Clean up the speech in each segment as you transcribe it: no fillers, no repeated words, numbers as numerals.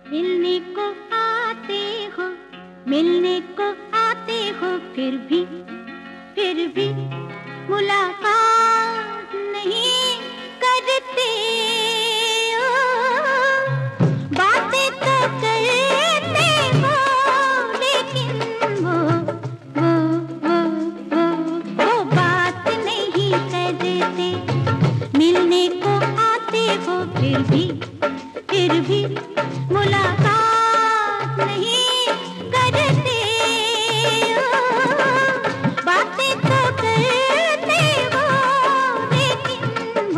मिलने को आते हो, मिलने को आते हो, फिर भी मुलाकात नहीं करते हो। बातें तो करते हो, लेकिन वो बात नहीं करते। मिलने को आते हो, फिर भी मुलाकात नहीं करते हो। बातें तो करते हो, लेकिन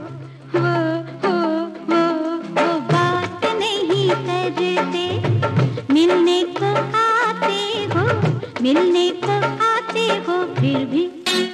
वो बात नहीं करते। मिलने को आते हो, मिलने को आते हो, फिर भी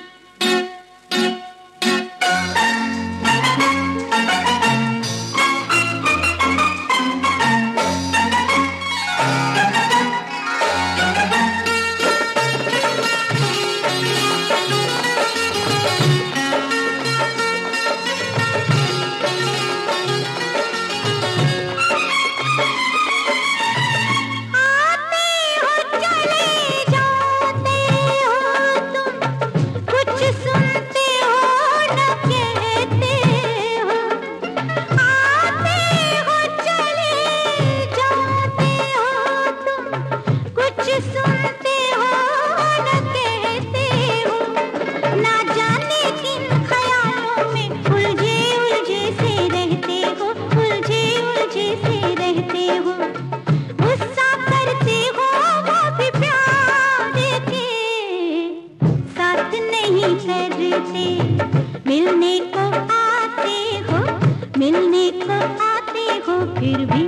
सुनते हो न कहते हो। ना जाने किन ख्यालों में उलझे से रहते हो, उलझे से रहते हो। गुस्सा करते हो वो भी प्यार के साथ नहीं करते। मिलने को आते हो, मिलने को आते हो, फिर भी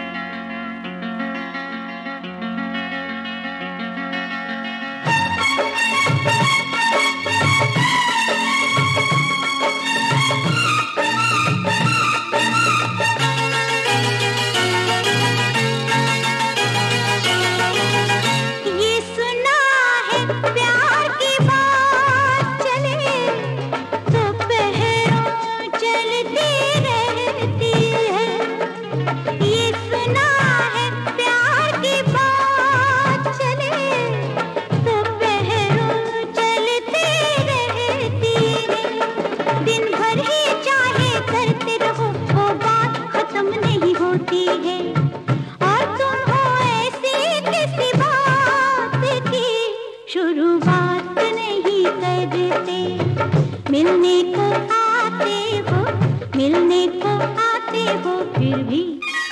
है। और तुम हो ऐसी किसी बात की शुरुआत नहीं करते। मिलने को आते हो, मिलने को आते हो, फिर भी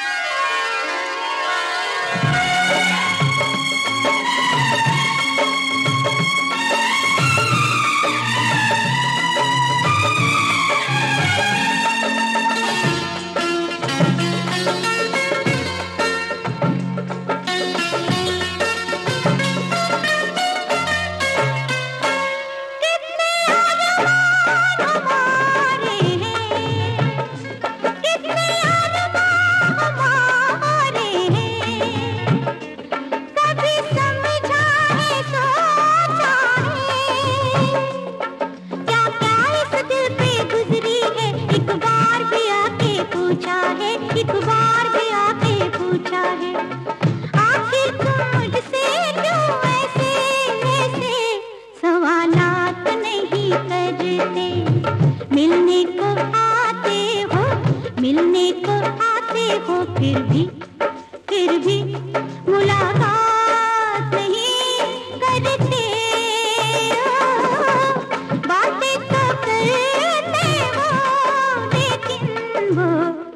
एक बार भी आके पूछा है। आखिर तुम मुझसे क्यों ऐसे सवालात नहीं करते। मिलने को आते हो, मिलने को आते हो, फिर भी मुलाकात नहीं करते हो। बातें तो करते हो, लेकिन वो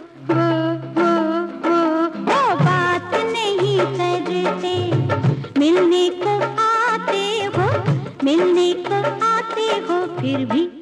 बात नहीं करते। मिलने को आते हो, मिलने को आते हो, फिर भी